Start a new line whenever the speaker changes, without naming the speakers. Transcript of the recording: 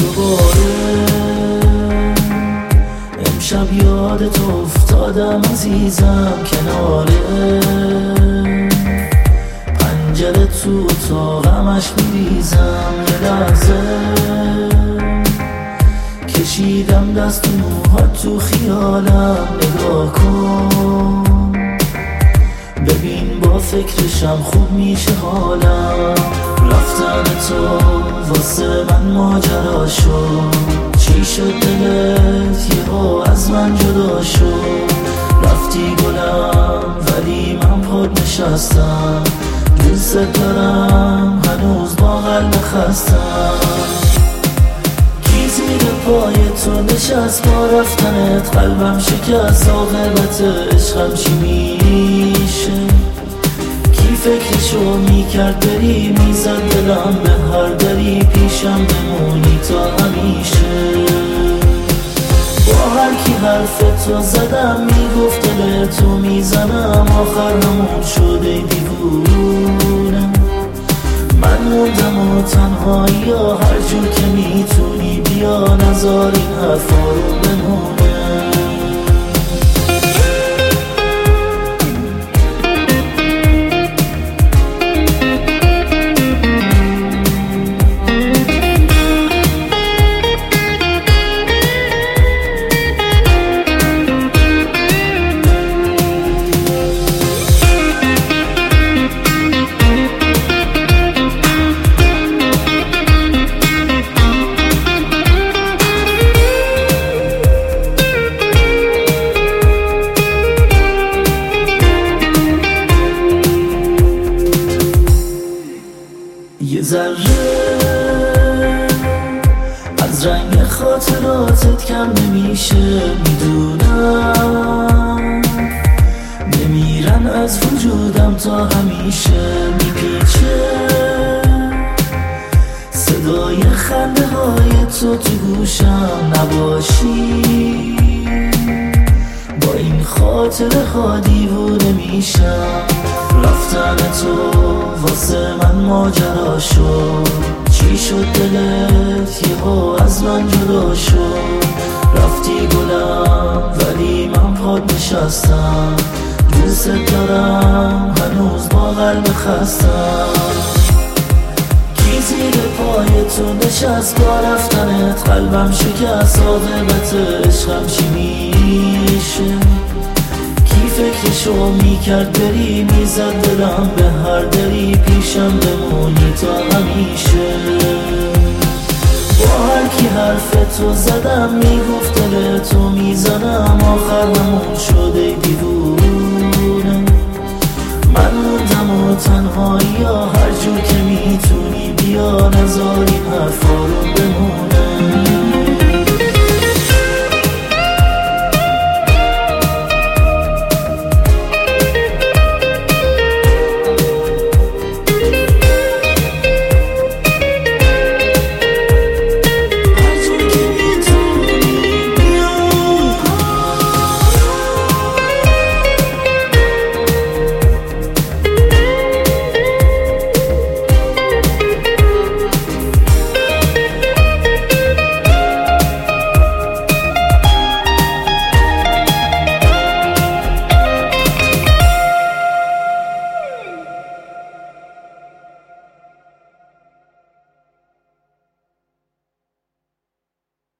دوباره امشب یادت افتادم عزیزم، کناره پنجره تو اتاقمش میریزم. یه لحظه کشیدم دست و موهات تو خیالم، نگاه کن ببین با فکرشم خوب میشه حالم. رفتن تو واسه من ماجرا شد، چی شد دلت یهو از من جدا شد؟ رفتی گلم ولی من پاد نشستم، دوست دارم هنوز با قلب خستم. کی زیر پای تو نشست با رفتنت، قلبم شکست، عاقبت عشقم چی میشه؟ کی فکرشو میکرد بری، میزد دلم به هر دری، پیشم بمونی تا همیشه. با هر کی حرف تو زدم میگفت دل تو میزنم، آخر همون شده دیوونه. من موندم و تنهایی یا هر جور که میتونی بیا، نذار این حرفا رو بمونه. یه ذره از رنگ خاطراتت کم نمیشه، میدونم نمیرن از وجودم تا همیشه. میپیچه صدای خنده های تو تو گوشم، نباشی با این خاطره ها دیوونه میشم. رفتن تو واسه من ماجرا شد، چی شد دلت یهو از من جدا شد؟ رفتی گلم ولی من پاد نشستم، دوست دارم هنوز با قلب خستم. کی زیر پای تو نشست با رفتنت، قلبم شکست، عاقبت عشقم چی میشه؟ فکرشو میکرد بری، میزد دلم به هر دری، پیشم بمونی تا همیشه. با هر کی حرف تو زدم میگفت دل تو میزنم، آخر همون شده دیوونه. من موندم و تنهایی یا هر جور که میتونی بیا،